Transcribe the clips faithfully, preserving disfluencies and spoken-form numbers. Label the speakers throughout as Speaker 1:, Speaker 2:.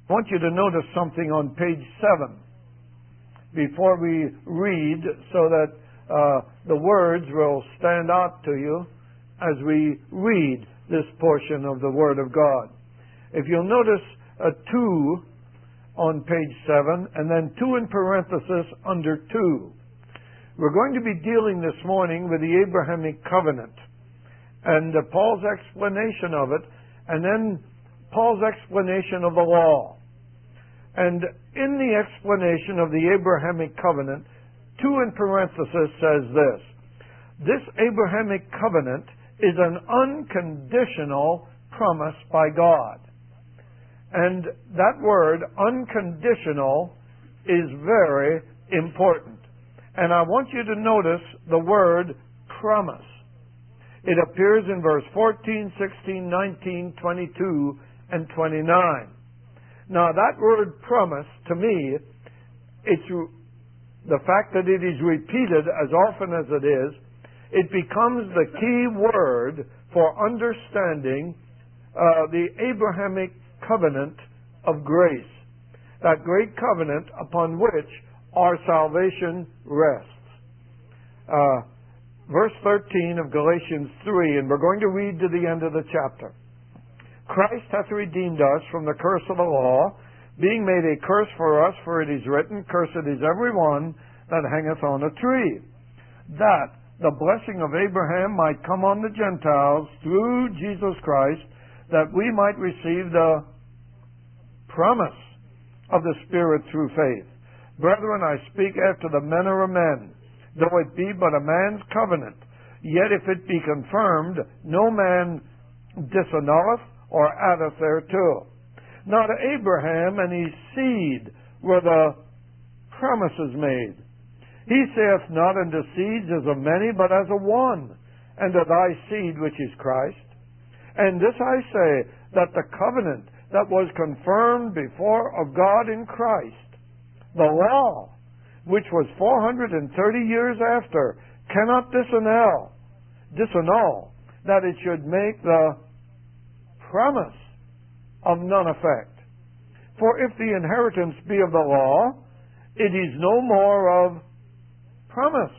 Speaker 1: I want you to notice something on page seven before we read, so that uh, the words will stand out to you as we read this portion of the Word of God. If you'll notice a two on page seven, and then two in parenthesis under two. We're going to be dealing this morning with the Abrahamic covenant and uh, Paul's explanation of it, and then Paul's explanation of the law. And in the explanation of the Abrahamic covenant, two in parenthesis says this: this Abrahamic covenant is an unconditional promise by God. And that word, unconditional, is very important. And I want you to notice the word promise. It appears in verse fourteen, sixteen, nineteen, twenty-two, and twenty-nine. Now that word promise, to me, it's the fact that it is repeated as often as it is, it becomes the key word for understanding uh, the Abrahamic covenant of grace. That great covenant upon which our salvation rests. Uh, verse thirteen of Galatians three, and we're going to read to the end of the chapter. Christ hath redeemed us from the curse of the law, being made a curse for us, for it is written, cursed is every one that hangeth on a tree, that the blessing of Abraham might come on the Gentiles through Jesus Christ, that we might receive the promise of the Spirit through faith. Brethren, I speak after the manner of men, though it be but a man's covenant, yet if it be confirmed, no man disannulleth or addeth thereto. Now to Abraham and his seed were the promises made. He saith not unto seeds as of many, but as of one, and to thy seed which is Christ. And this I say, that the covenant that was confirmed before of God in Christ, the law, which was four hundred thirty years after, cannot disannul, disannul, that it should make the promise of none effect. For if the inheritance be of the law, it is no more of promise.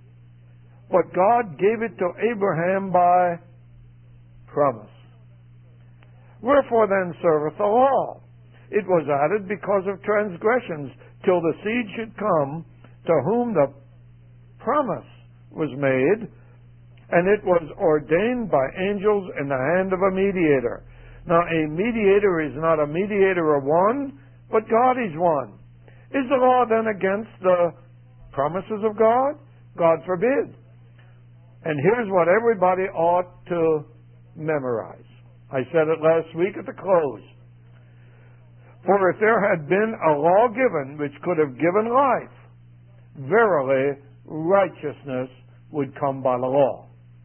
Speaker 1: But God gave it to Abraham by promise. Wherefore then serveth the law? It was added because of transgressions, till the seed should come to whom the promise was made, and it was ordained by angels in the hand of a mediator. Now a mediator is not a mediator of one, but God is one. Is the law then against the promises of God? God forbid. And here's what everybody ought to memorize. I said it last week at the close. For if there had been a law given which could have given life, verily righteousness would come by the law.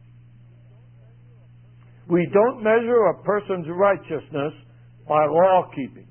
Speaker 1: We don't measure a person's righteousness by law keeping.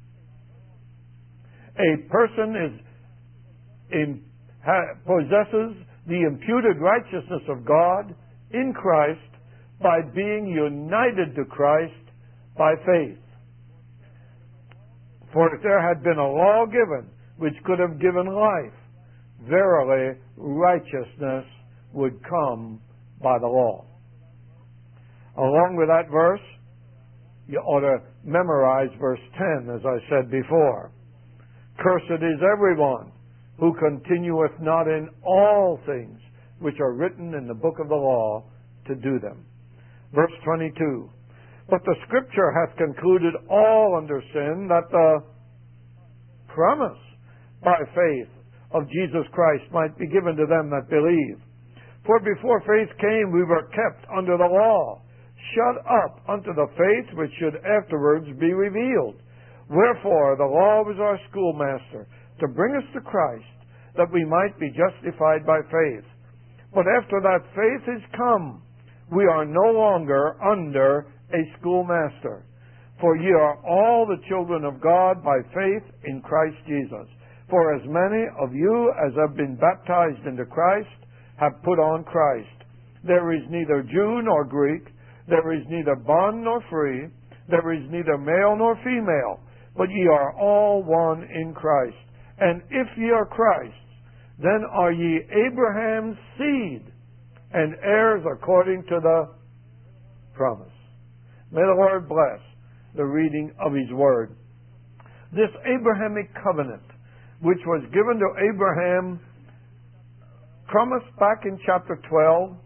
Speaker 1: A person is in, ha, possesses the imputed righteousness of God in Christ by being united to Christ by faith. For if there had been a law given which could have given life, verily righteousness would come by the law. Along with that verse, you ought to memorize verse ten, as I said before. Cursed is everyone who continueth not in all things which are written in the book of the law to do them. Verse twenty-two. But the Scripture hath concluded all under sin, that the promise by faith of Jesus Christ might be given to them that believe. For before faith came, we were kept under the law, shut up unto the faith which should afterwards be revealed. Wherefore the law was our schoolmaster, to bring us to Christ, that we might be justified by faith. But after that faith is come, we are no longer under a schoolmaster. For ye are all the children of God by faith in Christ Jesus. For as many of you as have been baptized into Christ have put on Christ. There is neither Jew nor Greek, there is neither bond nor free, there is neither male nor female, but ye are all one in Christ. And if ye are Christ's, then are ye Abraham's seed, and heirs according to the promise. May the Lord bless the reading of His Word. This Abrahamic covenant, which was given to Abraham, promised back in chapter twelve,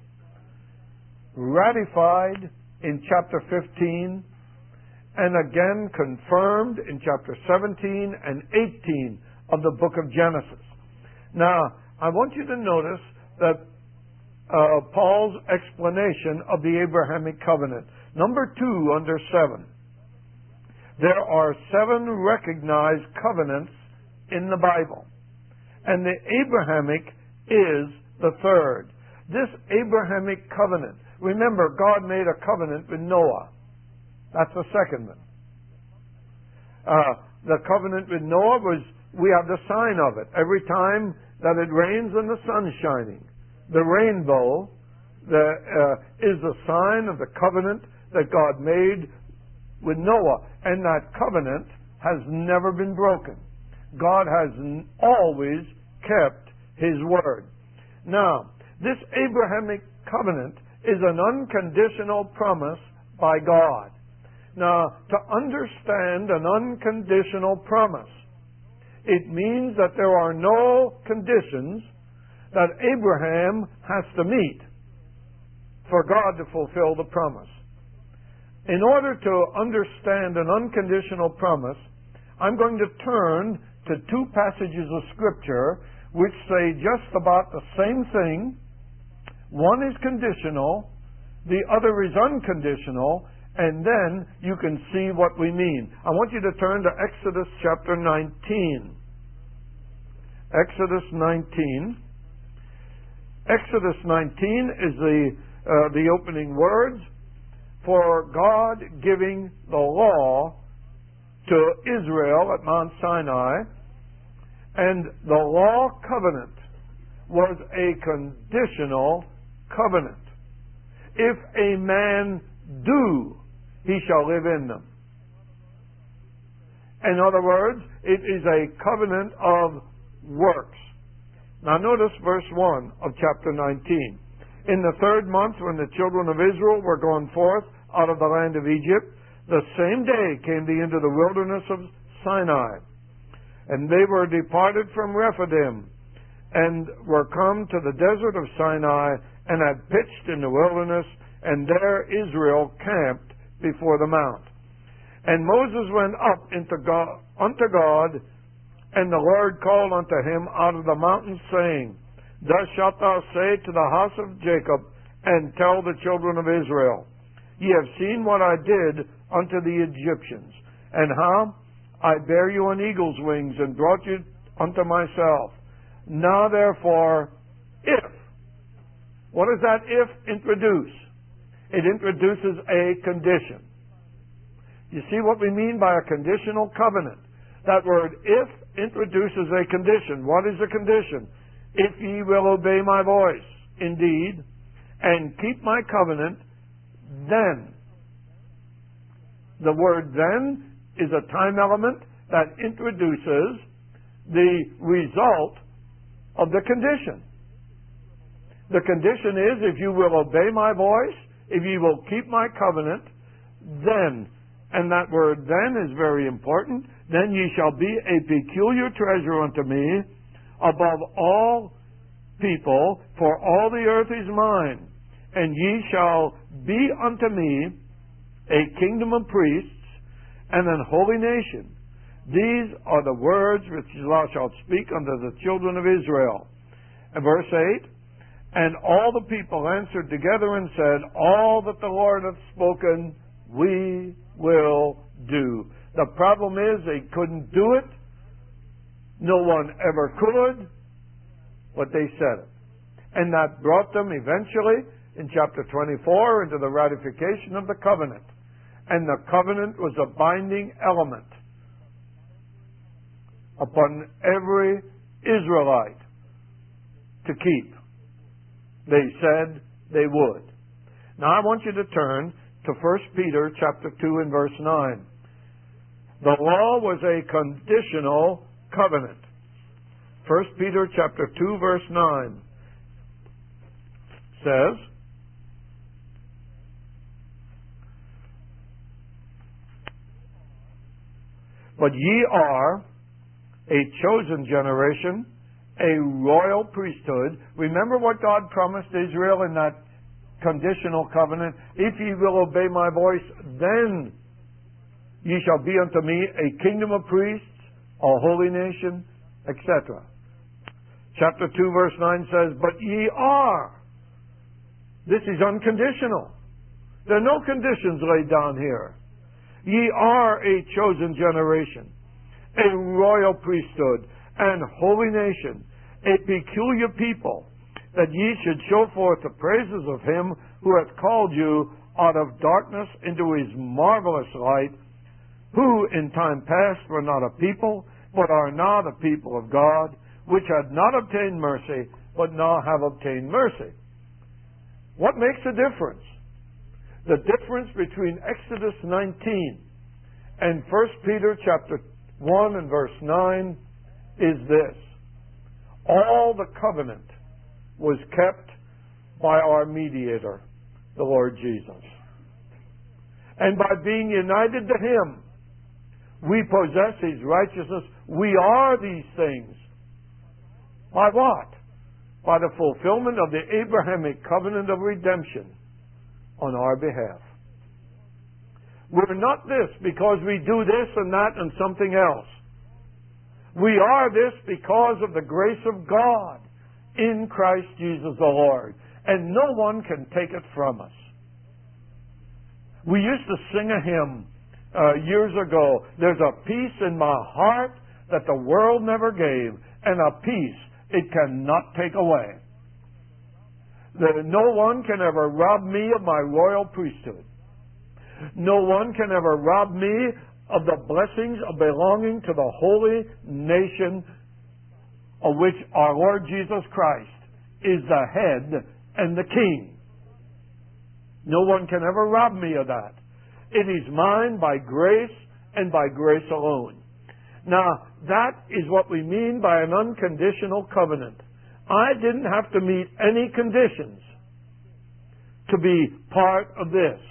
Speaker 1: ratified in chapter fifteen, and again confirmed in chapter seventeen and eighteen of the book of Genesis. Now, I want you to notice that uh, Paul's explanation of the Abrahamic covenant. Number two, under seven. There are seven recognized covenants in the Bible, and the Abrahamic is the third. This Abrahamic covenant, remember, God made a covenant with Noah. That's the second one. Uh, the covenant with Noah was, we have the sign of it. Every time that it rains and the sun's shining, the rainbow the, uh, is the sign of the covenant that God made with Noah. And that covenant has never been broken. God has always kept His word. Now, this Abrahamic covenant is an unconditional promise by God. Now, to understand an unconditional promise, it means that there are no conditions that Abraham has to meet for God to fulfill the promise. In order to understand an unconditional promise, I'm going to turn to two passages of Scripture which say just about the same thing. One is conditional, the other is unconditional, and then you can see what we mean. I want you to turn to Exodus chapter nineteen. Exodus nineteen. Exodus nineteen is the, uh, the opening words for God giving the law to Israel at Mount Sinai. And the law covenant was a conditional covenant. If a man do, he shall live in them. In other words, it is a covenant of works. Now notice verse one of chapter nineteen. In the third month, when the children of Israel were gone forth out of the land of Egypt, the same day came they into the wilderness of Sinai. And they were departed from Rephidim, and were come to the desert of Sinai, and had pitched in the wilderness, and there Israel camped before the mount. And Moses went up into God, unto God, and the Lord called unto him out of the mountain, saying, Thus shalt thou say to the house of Jacob, and tell the children of Israel, Ye have seen what I did unto the Egyptians, and how I bare you on eagle's wings, and brought you unto myself. Now therefore, if, what does that if introduce? It introduces a condition. You see what we mean by a conditional covenant? That word if introduces a condition. What is the condition? If ye will obey my voice, indeed, and keep my covenant, then. The word then is a time element that introduces the result of the condition. The condition is, if you will obey my voice, if you will keep my covenant, then, and that word then is very important, then ye shall be a peculiar treasure unto me above all people, for all the earth is mine, and ye shall be unto me a kingdom of priests and an holy nation. These are the words which thou shalt speak unto the children of Israel. And verse eight, and all the people answered together and said, All that the Lord hath spoken, we will do. The problem is they couldn't do it. No one ever could, but they said it. And that brought them eventually, in chapter twenty-four, into the ratification of the covenant. And the covenant was a binding element upon every Israelite to keep. They said they would. Now I want you to turn to First Peter chapter two and verse nine. The law was a conditional covenant. First Peter chapter two, verse nine says, "But ye are a chosen generation, a royal priesthood." Remember what God promised Israel in that conditional covenant? "If ye will obey my voice, then ye shall be unto me a kingdom of priests, a holy nation," et cetera. Chapter two, verse nine says, "But ye are." This is unconditional. There are no conditions laid down here. "Ye are a chosen generation, a royal priesthood, and holy nation, a peculiar people, that ye should show forth the praises of him who hath called you out of darkness into his marvelous light, who in time past were not a people, but are now the people of God, which had not obtained mercy, but now have obtained mercy." What makes a difference? The difference between Exodus nineteen and First Peter chapter one and verse nine is this: all the covenant was kept by our mediator, the Lord Jesus. And by being united to him, we possess his righteousness. We are these things. By what? By the fulfillment of the Abrahamic covenant of redemption on our behalf. We're not this because we do this and that and something else. We are this because of the grace of God in Christ Jesus the Lord. And no one can take it from us. We used to sing a hymn uh, years ago. "There's a peace in my heart that the world never gave, and a peace it cannot take away. That no one can ever rob me of my royal priesthood. No one can ever rob me of the blessings of belonging to the holy nation of which our Lord Jesus Christ is the head and the king. No one can ever rob me of that. It is mine by grace and by grace alone." Now, that is what we mean by an unconditional covenant. I didn't have to meet any conditions to be part of this.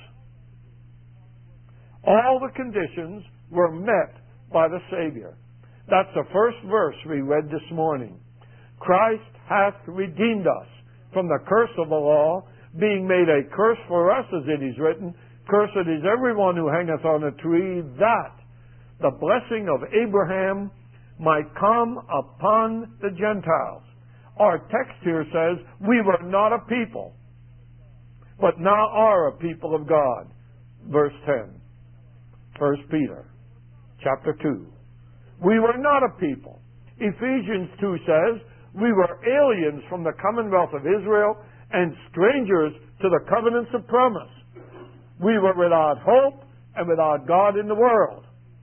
Speaker 1: All the conditions were met by the Savior. That's the first verse we read this morning. "Christ hath redeemed us from the curse of the law, being made a curse for us, as it is written, Cursed is everyone who hangeth on a tree, that the blessing of Abraham might come upon the Gentiles." Our text here says, we were not a people, but now are a people of God. Verse ten. First Peter chapter two. We were not a people. Ephesians two says, we were aliens from the commonwealth of Israel and strangers to the covenants of promise. We were without hope and without God in the world.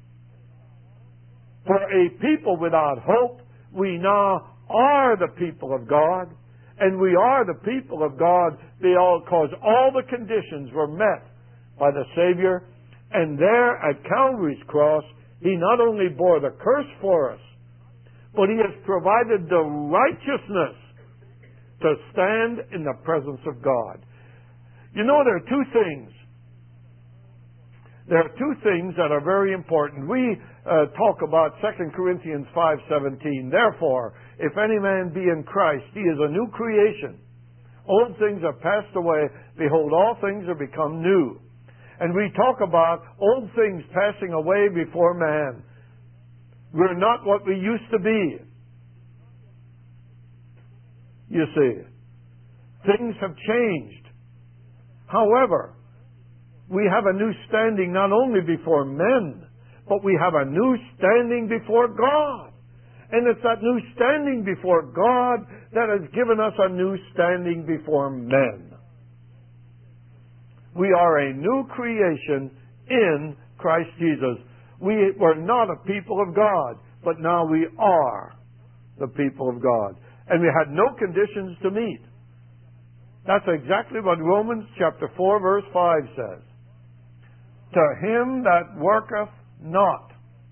Speaker 1: For a people without hope, we now are the people of God, and we are the people of God because all the conditions were met by the Savior, and there at Calvary's cross, he not only bore the curse for us, but he has provided the righteousness to stand in the presence of God. You know, there are two things. There are two things that are very important. We uh, talk about Second Corinthians five seventeen. "Therefore, if any man be in Christ, he is a new creation. Old things are passed away. Behold, all things are become new." And we talk about old things passing away before man. We're not what we used to be. You see, things have changed. However, we have a new standing not only before men, but we have a new standing before God. And it's that new standing before God that has given us a new standing before men. We are a new creation in Christ Jesus. We were not a people of God, but now we are the people of God. And we had no conditions to meet. That's exactly what Romans chapter four verse five says. "To him that worketh not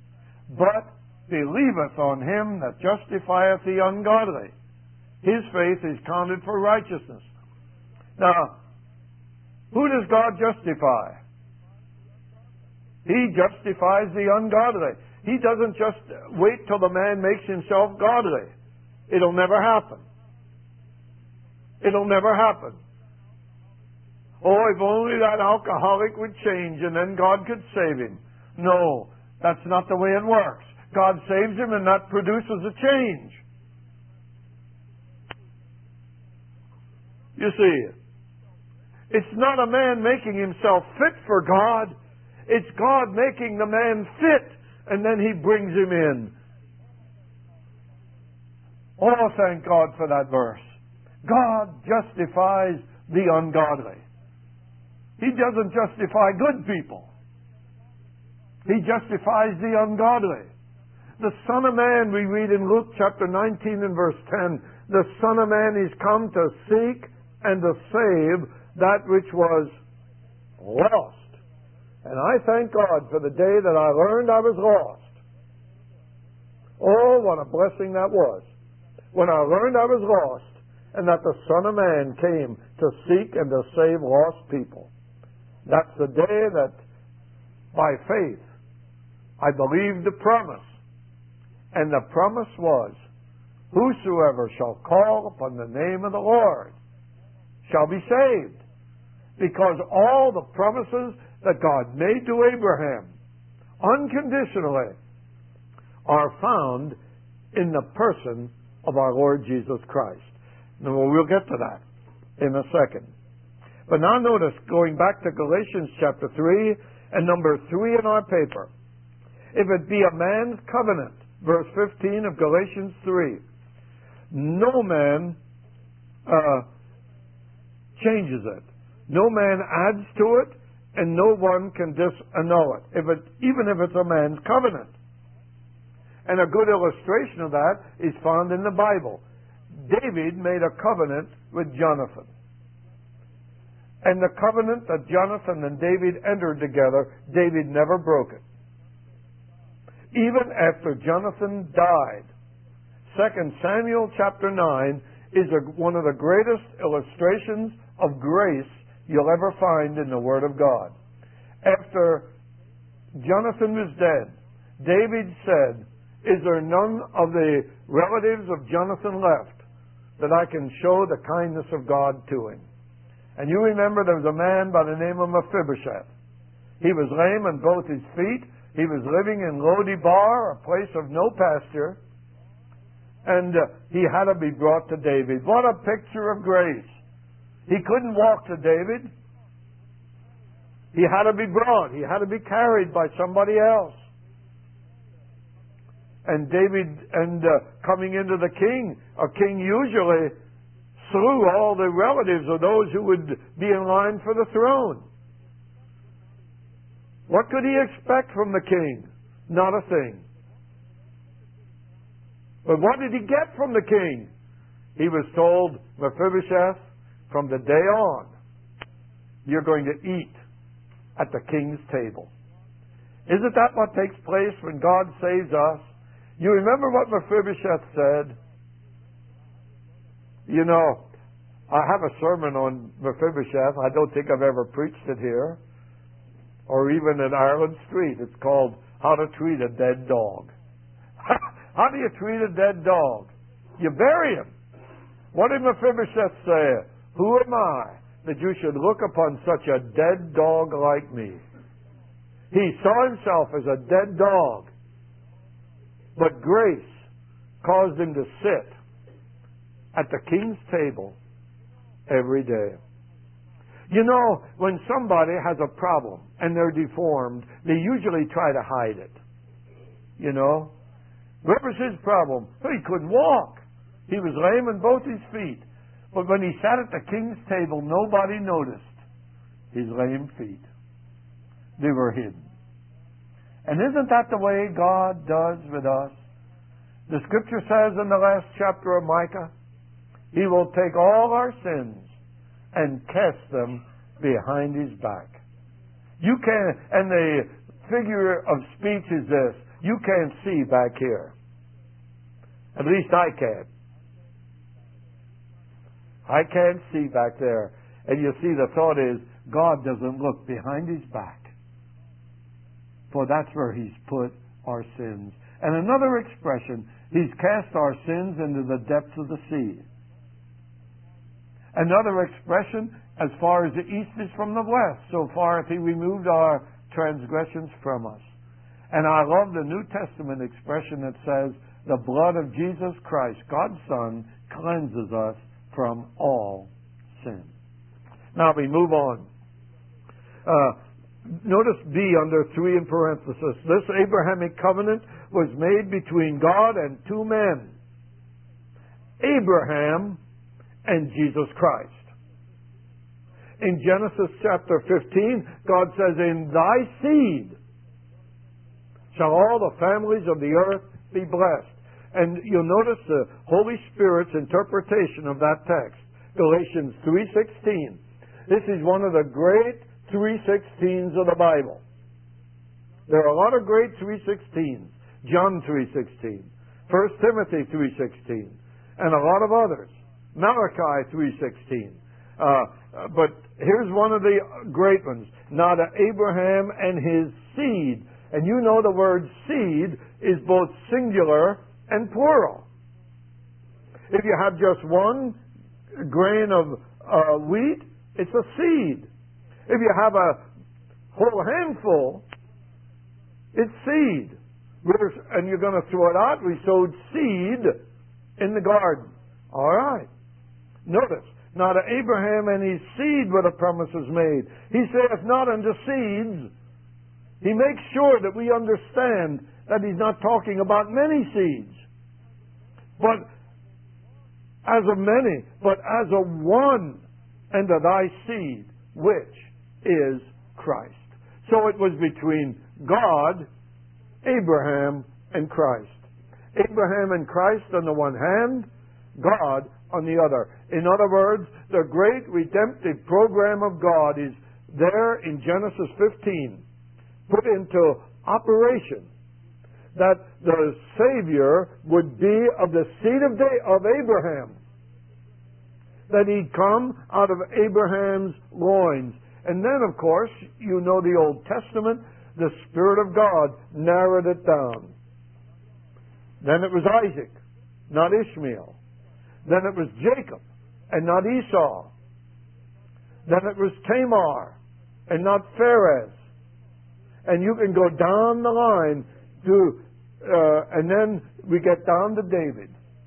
Speaker 1: but believeth on him that justifieth the ungodly. His faith is counted for righteousness. Now, who does God justify? He justifies the ungodly. He doesn't just wait till the man makes himself godly. It'll never happen. It'll never happen. Oh, if only that alcoholic would change and then God could save him. No, that's not the way it works. God saves him and that produces a change. You see, it's not a man making himself fit for God. It's God making the man fit, and then he brings him in. Oh, thank God for that verse. God justifies the ungodly. He doesn't justify good people. He justifies the ungodly. The Son of Man, we read in Luke chapter nineteen and verse ten, the Son of Man is come to seek and to save that which was lost. And I thank God for the day that I learned I was lost. Oh, what a blessing that was. When I learned I was lost, and that the Son of Man came to seek and to save lost people. That's the day that, by faith, I believed the promise. And the promise was, whosoever shall call upon the name of the Lord shall be saved. Because all the promises that God made to Abraham, unconditionally, are found in the person of our Lord Jesus Christ. And we'll get to that in a second. But now notice, going back to Galatians chapter three and number three in our paper. If it be a man's covenant, verse fifteen of Galatians three, no man uh, changes it. No man adds to it, and no one can disannul it, if it, even if it's a man's covenant. And a good illustration of that is found in the Bible. David made a covenant with Jonathan. And the covenant that Jonathan and David entered together, David never broke it. Even after Jonathan died. Second Samuel chapter nine is a, one of the greatest illustrations of grace you'll ever find in the Word of God. After Jonathan was dead, David said, is there none of the relatives of Jonathan left that I can show the kindness of God to him? And you remember there was a man by the name of Mephibosheth. He was lame on both his feet. He was living in Lo-debar, a place of no pasture. And uh, he had to be brought to David. What a picture of grace. He couldn't walk to David. He had to be brought. He had to be carried by somebody else. And David, and uh, coming into the king, a king usually slew all the relatives of those who would be in line for the throne. What could he expect from the king? Not a thing. But what did he get from the king? He was told, Mephibosheth, from the day on, you're going to eat at the king's table. Isn't that what takes place when God saves us? You remember what Mephibosheth said? You know, I have a sermon on Mephibosheth. I don't think I've ever preached it here, or even in Ireland Street. It's called How to Treat a Dead Dog. How do you treat a dead dog? You bury him. What did Mephibosheth say? Who am I that you should look upon such a dead dog like me? He saw himself as a dead dog. But grace caused him to sit at the king's table every day. You know, when somebody has a problem and they're deformed, they usually try to hide it. You know? What was his problem? He couldn't walk. He was lame in both his feet. But when he sat at the king's table, nobody noticed his lame feet. They were hidden. And isn't that the way God does with us? The Scripture says in the last chapter of Micah, He will take all our sins and cast them behind His back. You can, and the figure of speech is this, You can't see back here. At least I can't. I can't see back there. And you see, the thought is, God doesn't look behind his back. For that's where he's put our sins. And another expression, he's cast our sins into the depths of the sea. Another expression, as far as the east is from the west, so far hath he removed our transgressions from us. And I love the New Testament expression that says, the blood of Jesus Christ, God's Son, cleanses us from all sin. Now we move on. Uh, notice B under three in parenthesis. This Abrahamic covenant was made between God and two men, Abraham and Jesus Christ. In Genesis chapter fifteen, God says, in thy seed shall all the families of the earth be blessed. And you'll notice the Holy Spirit's interpretation of that text. Galatians three sixteen. This is one of the great three sixteens of the Bible. There are a lot of great three sixteens. John three sixteen, First Timothy three sixteen, and a lot of others. Malachi three sixteen. Uh, but here's one of the great ones. Not Abraham and his seed. And you know the word seed is both singular and plural. If you have just one grain of uh, wheat, it's a seed. If you have a whole handful, it's seed. We're, and you're going to throw it out. We sowed seed in the garden. All right. Notice, not Abraham and his seed were the promises made. He saith not unto seeds. He makes sure that we understand that he's not talking about many seeds, but as of many, but as of one, and of thy seed, which is Christ. So it was between God, Abraham, and Christ. Abraham and Christ on the one hand, God on the other. In other words, the great redemptive program of God is there in Genesis fifteen, put into operation, that the Savior would be of the seed of, of Abraham, that he'd come out of Abraham's loins. And then, of course, you know the Old Testament, the Spirit of God narrowed it down. Then it was Isaac, not Ishmael. Then it was Jacob, and not Esau. Then it was Tamar, and not Pharez. And you can go down the line to, uh, and then we get down to David.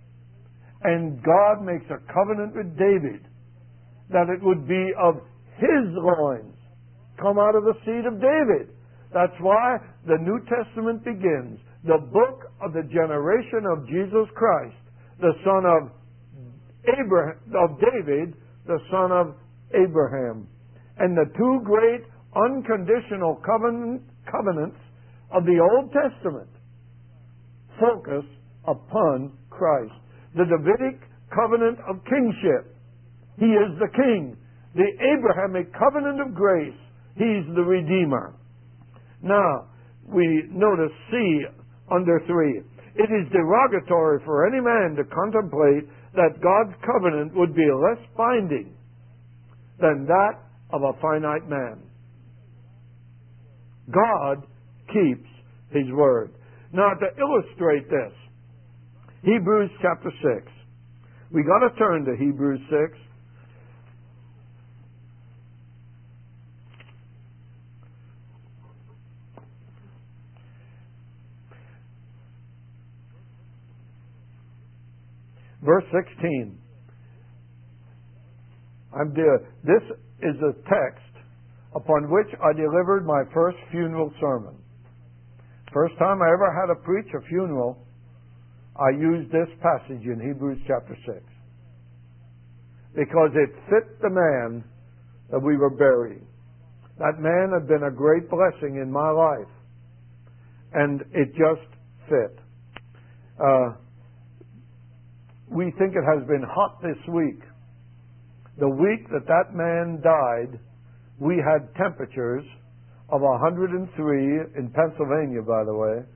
Speaker 1: And God makes a covenant with David that it would be of his loins, come out of the seed of David. That's why the New Testament begins, the book of the generation of Jesus Christ, the son of Abraham, of David, the son of Abraham. And the two great unconditional covenant, covenants of the Old Testament focus upon Christ. The Davidic covenant of kingship, he is the king. The Abrahamic covenant of grace, he's the Redeemer. Now, we notice C under three. It is derogatory for any man to contemplate that God's covenant would be less binding than that of a finite man. God keeps his word. Now, to illustrate this, Hebrews chapter six. We got to turn to Hebrews six. Verse sixteen. I'm de- this is a text upon which I delivered my first funeral sermon. First time I ever had to preach a funeral, I used this passage in Hebrews chapter six. Because it fit the man that we were burying. That man had been a great blessing in my life. And it just fit. Uh, we think it has been hot this week. The week that that man died, we had temperatures of one hundred three in Pennsylvania, by the way,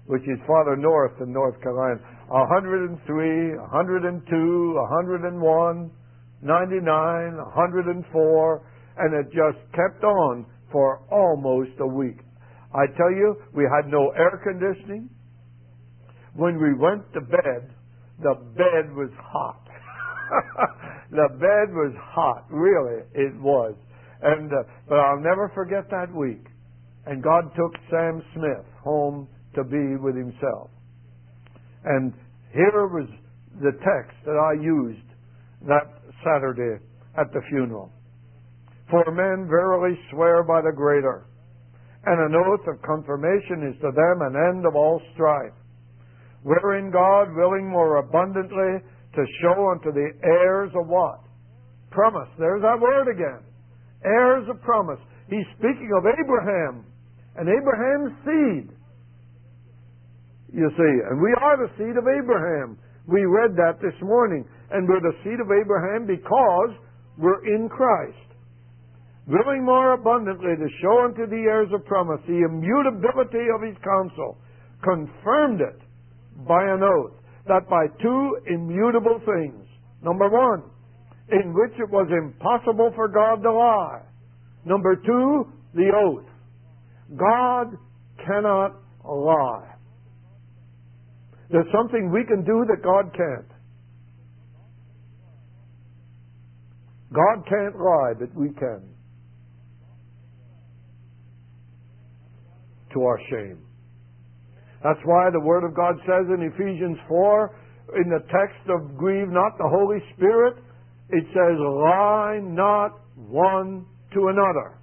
Speaker 1: which is farther north in North Carolina. one hundred three, one hundred two, one hundred one, ninety-nine, one hundred four, and it just kept on for almost a week. I tell you, we had no air conditioning. When we went to bed, the bed was hot. The bed was hot, really, it was. And uh, but I'll never forget that week. And God took Sam Smith home to be with himself. And here was the text that I used that Saturday at the funeral. For men verily swear by the greater, and an oath of confirmation is to them an end of all strife, wherein God, willing more abundantly to show unto the heirs of what? Promise. There's that word again. Heirs of promise. He's speaking of Abraham and Abraham's seed. You see, and we are the seed of Abraham. We read that this morning. And we're the seed of Abraham because we're in Christ. Willing more abundantly to show unto the heirs of promise the immutability of his counsel, confirmed it by an oath, that by two immutable things. Number one, in which it was impossible for God to lie. Number two, the oath. God cannot lie. There's something we can do that God can't. God can't lie, but we can. To our shame. That's why the Word of God says in Ephesians four, in the text of grieve not the Holy Spirit, it says, lie not one to another.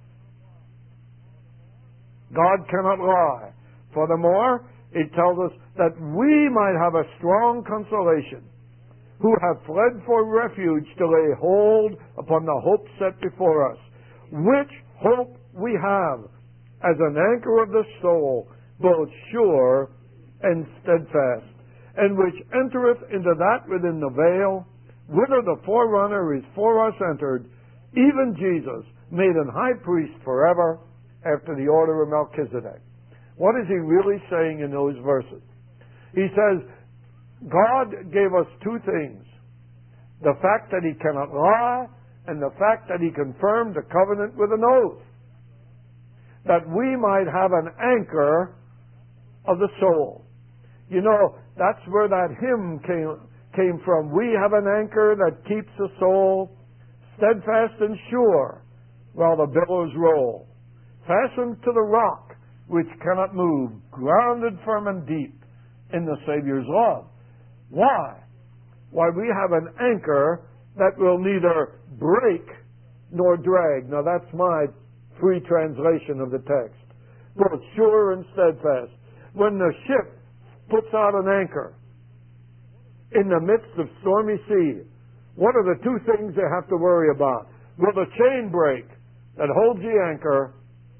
Speaker 1: God cannot lie. Furthermore, it tells us that we might have a strong consolation, who have fled for refuge to lay hold upon the hope set before us, which hope we have as an anchor of the soul, both sure and steadfast, and which entereth into that within the veil, whither the forerunner is for us entered, even Jesus, made an high priest forever, after the order of Melchizedek. What is he really saying in those verses? He says, God gave us two things. The fact that he cannot lie, and the fact that he confirmed the covenant with an oath. That we might have an anchor of the soul. You know, that's where that hymn came, came from. We have an anchor that keeps the soul steadfast and sure while the billows roll, fastened to the rock which cannot move, grounded firm and deep in the Savior's love. Why? Why, we have an anchor that will neither break nor drag. Now that's my free translation of the text. Both sure and steadfast. When the ship puts out an anchor in the midst of stormy sea, what are the two things they have to worry about? Will the chain break that holds the anchor?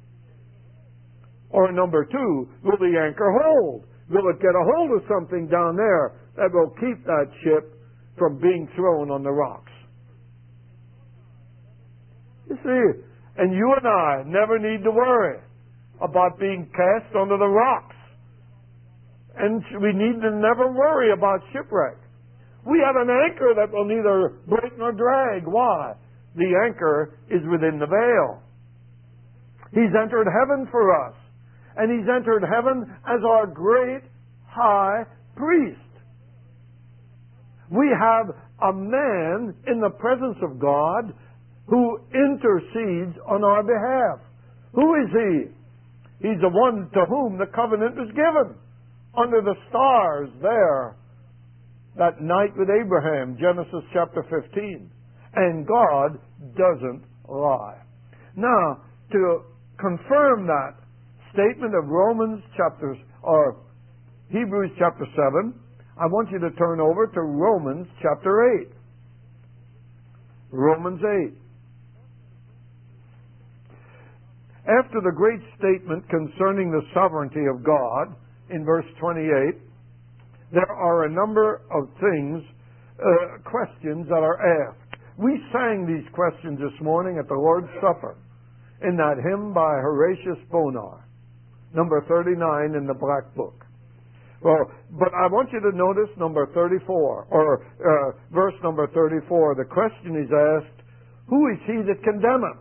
Speaker 1: Or number two, will the anchor hold? Will it get a hold of something down there that will keep that ship from being thrown on the rocks? You see, and you and I never need to worry about being cast under the rocks. And we need to never worry about shipwreck. We have an anchor that will neither break nor drag. Why? The anchor is within the veil. He's entered heaven for us. And he's entered heaven as our great high priest. We have a man in the presence of God who intercedes on our behalf. Who is he? He's the one to whom the covenant was given. Under the stars there, that night with Abraham, Genesis chapter fifteen. And God doesn't lie. Now, to confirm that statement of Romans chapter, or Hebrews chapter seven, I want you to turn over to Romans chapter eight. Romans eight. After the great statement concerning the sovereignty of God, in verse twenty-eight, there are a number of things, uh, questions that are asked. We sang these questions this morning at the Lord's Supper in that hymn by Horatius Bonar, number thirty-nine in the Black Book. Well, but I want you to notice number thirty-four, or uh, verse number thirty-four. The question is asked, who is he that condemneth?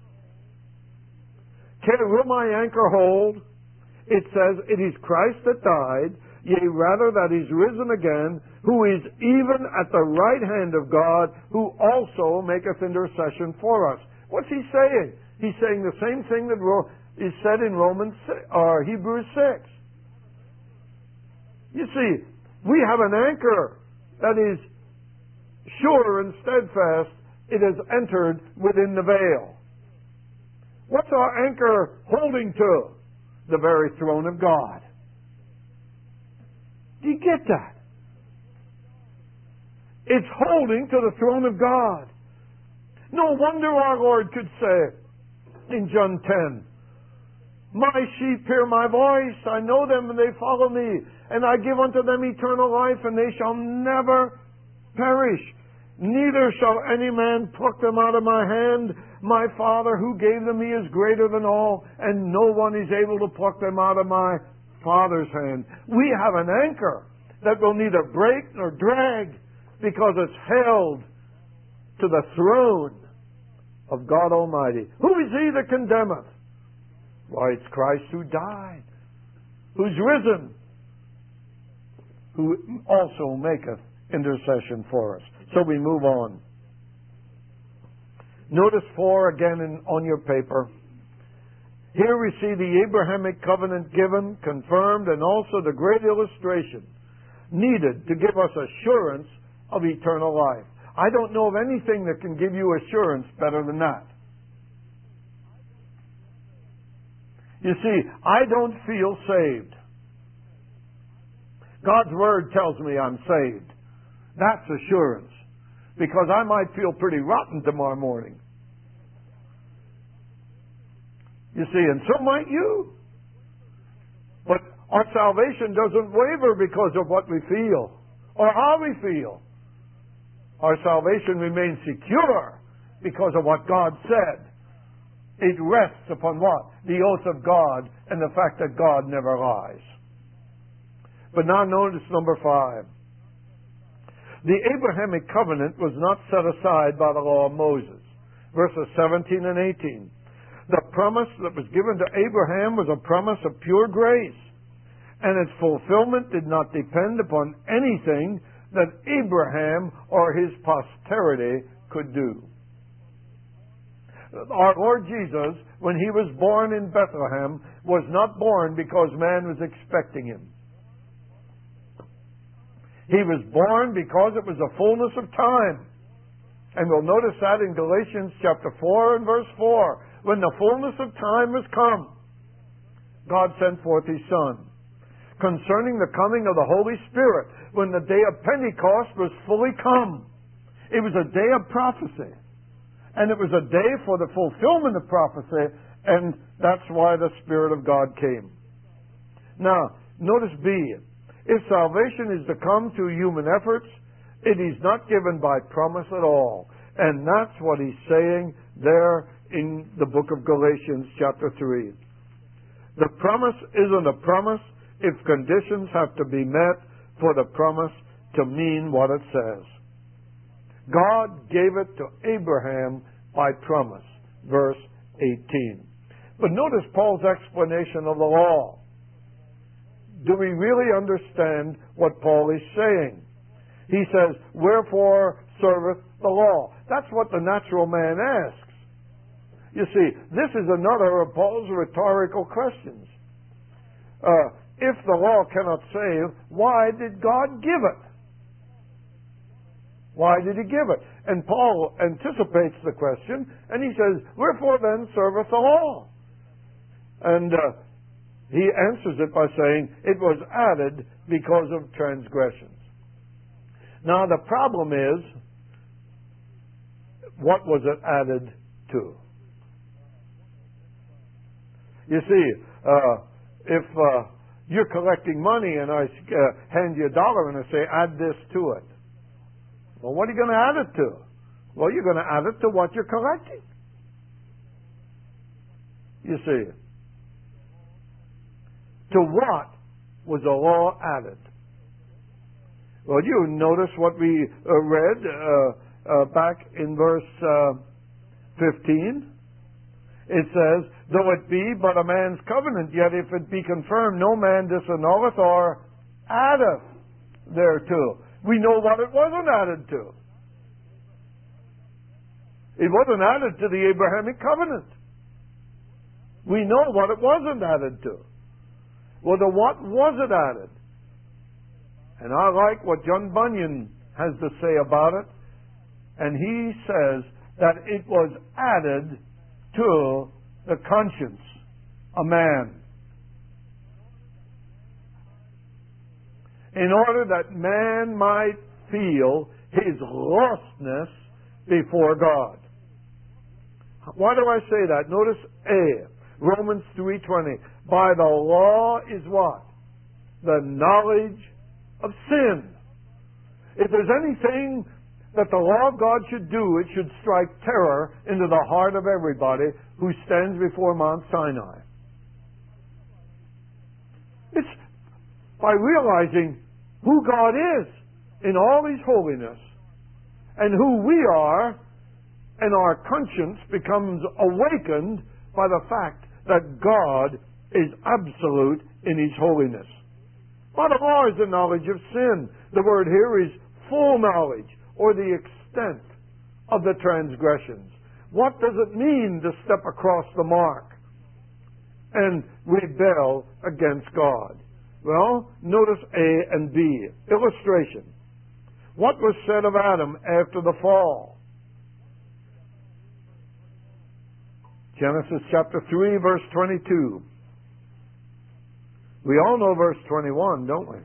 Speaker 1: Can, will my anchor hold? It says, it is Christ that died, yea, rather that is risen again, who is even at the right hand of God, who also maketh intercession for us. What's he saying? He's saying the same thing that is said in Romans or Hebrews six. You see, we have an anchor that is sure and steadfast. It has entered within the veil. What's our anchor holding to? The very throne of God. Do you get that? It's holding to the throne of God. No wonder our Lord could say in John ten, my sheep hear my voice, I know them and they follow me, and I give unto them eternal life, and they shall never perish. Neither shall any man pluck them out of my hand. My Father who gave them me is greater than all, and no one is able to pluck them out of my Father's hand. We have an anchor that will neither break nor drag, because it's held to the throne of God Almighty. Who is he that condemneth? Why, it's Christ who died, who's risen, who also maketh intercession for us. So we move on. Notice four again in, on your paper. Here we see the Abrahamic covenant given, confirmed, and also the great illustration needed to give us assurance of eternal life. I don't know of anything that can give you assurance better than that. You see, I don't feel saved. God's Word tells me I'm saved. That's assurance. Because I might feel pretty rotten tomorrow morning. You see, and so might you. But our salvation doesn't waver because of what we feel or how we feel. Our salvation remains secure because of what God said. It rests upon what? The oath of God and the fact that God never lies. But now notice number five. The Abrahamic covenant was not set aside by the law of Moses. Verses seventeen and eighteen. The promise that was given to Abraham was a promise of pure grace, and its fulfillment did not depend upon anything that Abraham or his posterity could do. Our Lord Jesus, when he was born in Bethlehem, was not born because man was expecting him. He was born because it was the fullness of time. And we'll notice that in Galatians chapter four and verse four. When the fullness of time was come, God sent forth His Son. Concerning the coming of the Holy Spirit, when the day of Pentecost was fully come. It was a day of prophecy. And it was a day for the fulfillment of prophecy, and that's why the Spirit of God came. Now, notice B. If salvation is to come through human efforts, it is not given by promise at all. And that's what he's saying there in the book of Galatians chapter three. The promise isn't a promise if conditions have to be met for the promise to mean what it says. God gave it to Abraham by promise. Verse eighteen. But notice Paul's explanation of the law. Do we really understand what Paul is saying? He says, wherefore serveth the law? That's what the natural man asks. You see, this is another of Paul's rhetorical questions. Uh, if the law cannot save, why did God give it? Why did He give it? And Paul anticipates the question, and he says, wherefore then serveth the law? And uh, he answers it by saying, it was added because of transgressions. Now the problem is, what was it added to? You see, uh, if uh, you're collecting money and I uh, hand you a dollar and I say, add this to it. Well, what are you going to add it to? Well, you're going to add it to what you're collecting. You see. To what was a law added. Well, you notice what we uh, read uh, uh, back in verse uh, fifteen. It says, though it be but a man's covenant, yet if it be confirmed, no man disannulleth or addeth thereto. We know what it wasn't added to. It wasn't added to the Abrahamic covenant. We know what it wasn't added to. Well, to what was it added? And I like what John Bunyan has to say about it. And he says that it was added to the conscience of man, in order that man might feel his lostness before God. Why do I say that? Notice A, Romans three twenty. By the law is what? The knowledge of sin. If there's anything that the law of God should do, it should strike terror into the heart of everybody who stands before Mount Sinai. It's by realizing who God is in all His holiness and who we are, and our conscience becomes awakened by the fact that God is absolute in His holiness. But the law is the knowledge of sin. The word here is full knowledge, or the extent of the transgressions. What does it mean to step across the mark and rebel against God? Well, notice A and B. Illustration. What was said of Adam after the fall? Genesis chapter three, verse twenty-two. We all know verse twenty-one, don't we?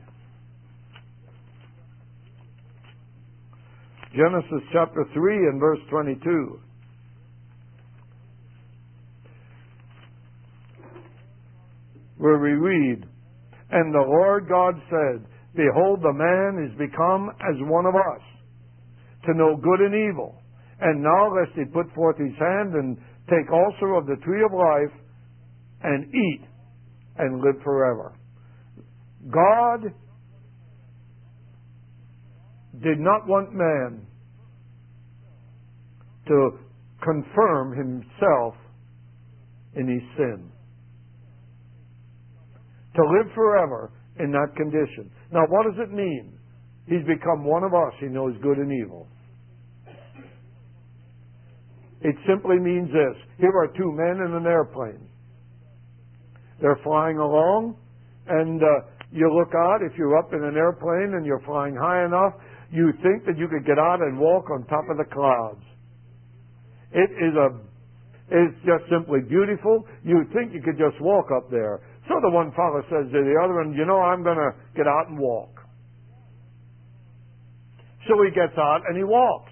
Speaker 1: Genesis chapter three and verse twenty-two. Where we read, and the Lord God said, behold, the man is become as one of us, to know good and evil. And now lest he put forth his hand and take also of the tree of life and eat and live forever. God did not want man to confirm himself in his sin, to live forever in that condition. Now, what does it mean? He's become one of us. He knows good and evil. It simply means this. Here are two men in an airplane. They're flying along, and uh, you look out. If you're up in an airplane and you're flying high enough, you think that you could get out and walk on top of the clouds. It is a, it's just simply beautiful. You think you could just walk up there. So the one fellow says to the other one, you know, I'm going to get out and walk. So he gets out and he walks.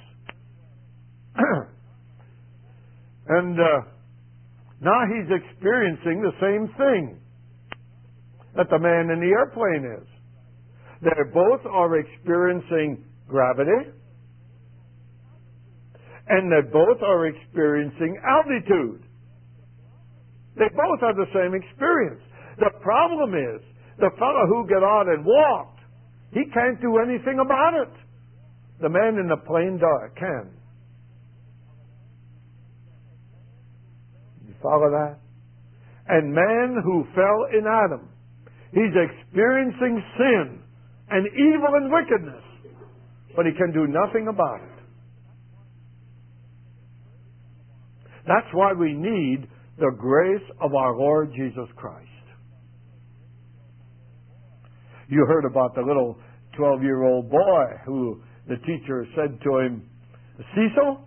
Speaker 1: and uh, now he's experiencing the same thing that the man in the airplane is. They both are experiencing gravity, and they both are experiencing altitude. They both have the same experience. The problem is, the fellow who got out and walked, he can't do anything about it. The man in the plane can. You follow that? And man who fell in Adam, he's experiencing sin and evil and wickedness, but he can do nothing about it. That's why we need the grace of our Lord Jesus Christ. You heard about the little twelve-year-old boy who the teacher said to him, Cecil,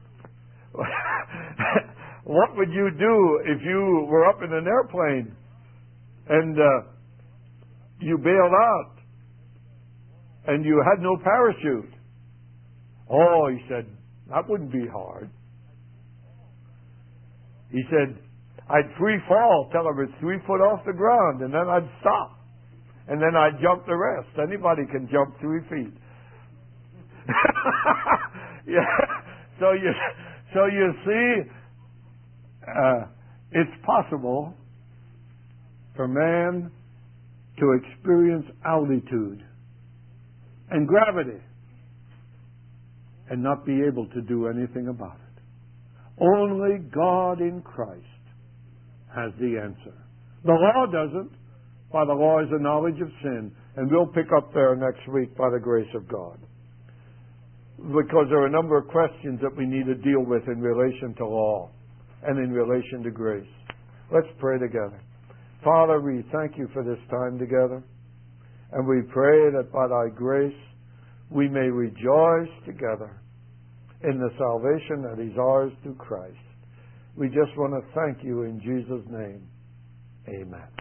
Speaker 1: what would you do if you were up in an airplane and uh, you bailed out and you had no parachute? Oh, he said, that wouldn't be hard. He said, I'd free fall till I was three foot off the ground, and then I'd stop. And then I'd jump the rest. Anybody can jump three feet. yeah. So you, so you see, uh, it's possible for man to experience altitude and gravity and not be able to do anything about it. Only God in Christ has the answer. The law doesn't. By the law is the knowledge of sin. And we'll pick up there next week by the grace of God. Because there are a number of questions that we need to deal with in relation to law and in relation to grace. Let's pray together. Father, we thank you for this time together. And we pray that by thy grace we may rejoice together in the salvation that is ours through Christ. We just want to thank you in Jesus' name. Amen.